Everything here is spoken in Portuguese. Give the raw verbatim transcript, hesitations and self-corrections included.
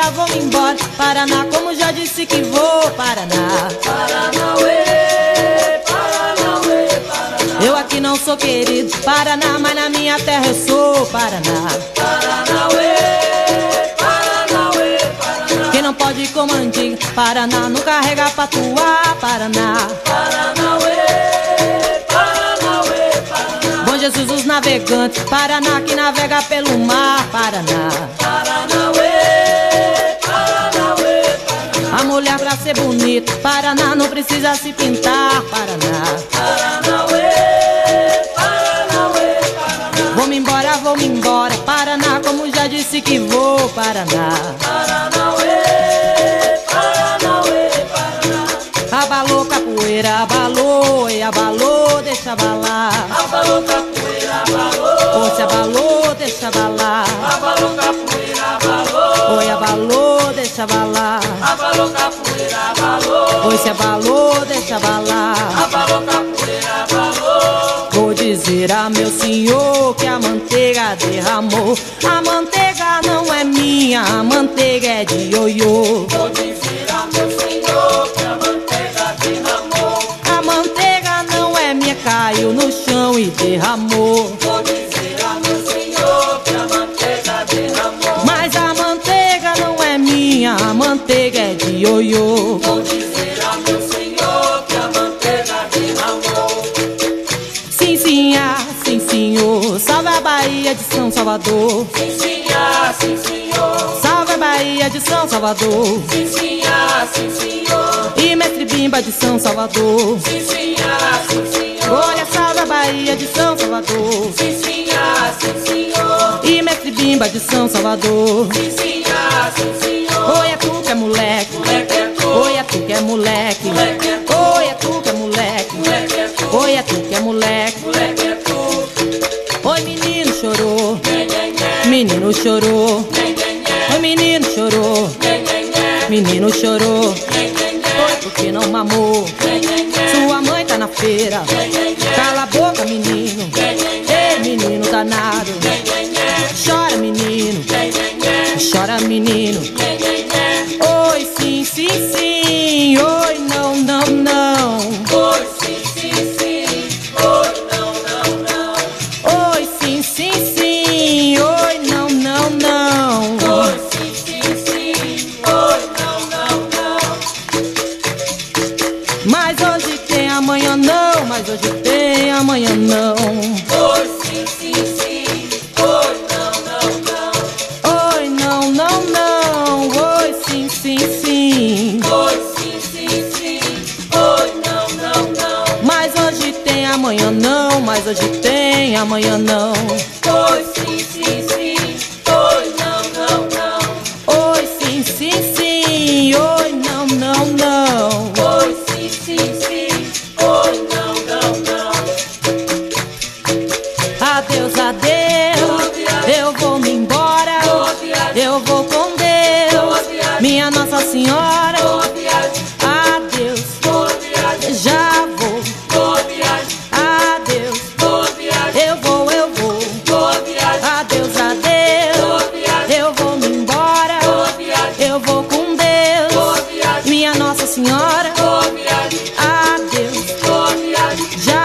vou-me embora. Paraná, como já disse que vou. Paraná, Paranauê, Paranauê, Paraná. eu aqui não sou querido. Paraná, mas na minha terra eu sou. Paraná, Paranauê, Paranauê, Paraná. quem não pode ir como antigo. Paraná, não carrega patuá. Paraná, Paranauê, Paranauê, Paraná. Bom Jesus os navegantes. Paraná, que navega pelo mar. Paraná, Paranauê, Paranauê, Paraná. a mulher pra ser bonita. Paraná, não precisa se pintar. Paraná, Paranauê, Paranauê, Paraná. vou-me embora, vou-me embora. Paraná, como já disse que vou. Paraná, Paranauê, Paranauê, Paraná. abalou capoeira, abalou, e abalou, deixa abalar. Abalou capoeira, abalou. Ou se abalou, deixa abalar. Abalou capoeira, abalou. Oi, abalou, deixa abalar. Abalou capoeira, abalou. Oi, se abalou, deixa abalar. Abalou capoeira, abalou. Vou dizer a meu senhor que a manteiga derramou. A manteiga não é minha, a manteiga é de ioiô. Vou dizer a meu senhor que a manteiga derramou. A manteiga não é minha, caiu no chão e derramou. Vou dizer a meu senhor que a manteiga derramou. Mas a manteiga não é minha, a manteiga é de ioiô. Vou dizer a meu senhor que a manteiga derramou. Sim, sim, ah, sim, senhor. Salve a Bahia de São Salvador. Sim, sim, ah, sim, senhor. Salve a Bahia de São Salvador. Sim, sim, ah, sim, senhor. E mestre Bimba de São Salvador. Sim, sim, ah, sim, senhor. Olha, salve a Bahia de São Salvador. Sim, sim, ah, sim, senhor. E mestre Bimba de São Salvador. Sim, sim, ah, sim, senhor. Oi, é tu que é moleque. Moleque é tu. Oi, é tu que é moleque. Moleque é tu. Oi, é tu que é moleque. Moleque é tu. Oi, é tu que é moleque. Moleque é tu. Oi, menino chorou. Nhé, nhé, nhé. Menino chorou. Nhé, nhé, nhé. Oi, menino chorou. Nhé, nhé, nhé. Menino chorou. Nhé, nhé, nhé. Foi porque não mamou. Nhé, nhé, nhé. Sua mãe tá na feira. Nhé, nhé, nhé. Cala a boca, menino. Nhé, nhé, nhé. Ei, menino danado. Nhé, nhé, nhé. Chora, menino. Nhé, nhé, nhé. Chora, menino. Nhé, nhé, nhé. Oi, sim, sim, sim. Oi, não, não, não. Oi, sim, sim, sim. Oi, não, não, não. Oi, sim, sim, sim. Oi, não, não, não. Oi, sim, sim, sim. Oi, não, não, não. Mas hoje tem, amanhã não. Mas hoje tem, amanhã não. Oi, sim, sim, sim. Oi, não, não, não. Oi, não, não, não. Oi, sim, sim, sim. Oi, sim, sim, sim. Oi, não, não, não. Mas hoje tem, amanhã não. Mas hoje tem, amanhã não. Oi, sim, sim, sim. Oi, não, não, não. Oi, sim, sim, sim. Oi, não, não, não. Oi, sim, sim, sim. Oi, não, não, não. Adeus, adeus. Eu vou me embora. Boa viagem, Eu vou com boa Deus. viagem, Minha Nossa Senhora. boa viagem, Adeus. boa viagem, Já vou. boa viagem, Adeus. boa viagem, Eu vou, eu vou. boa viagem, Adeus, adeus. boa viagem, Eu vou me embora. boa viagem, Eu vou com Deus. boa viagem, Minha Nossa Senhora. boa viagem, Adeus. boa viagem, Já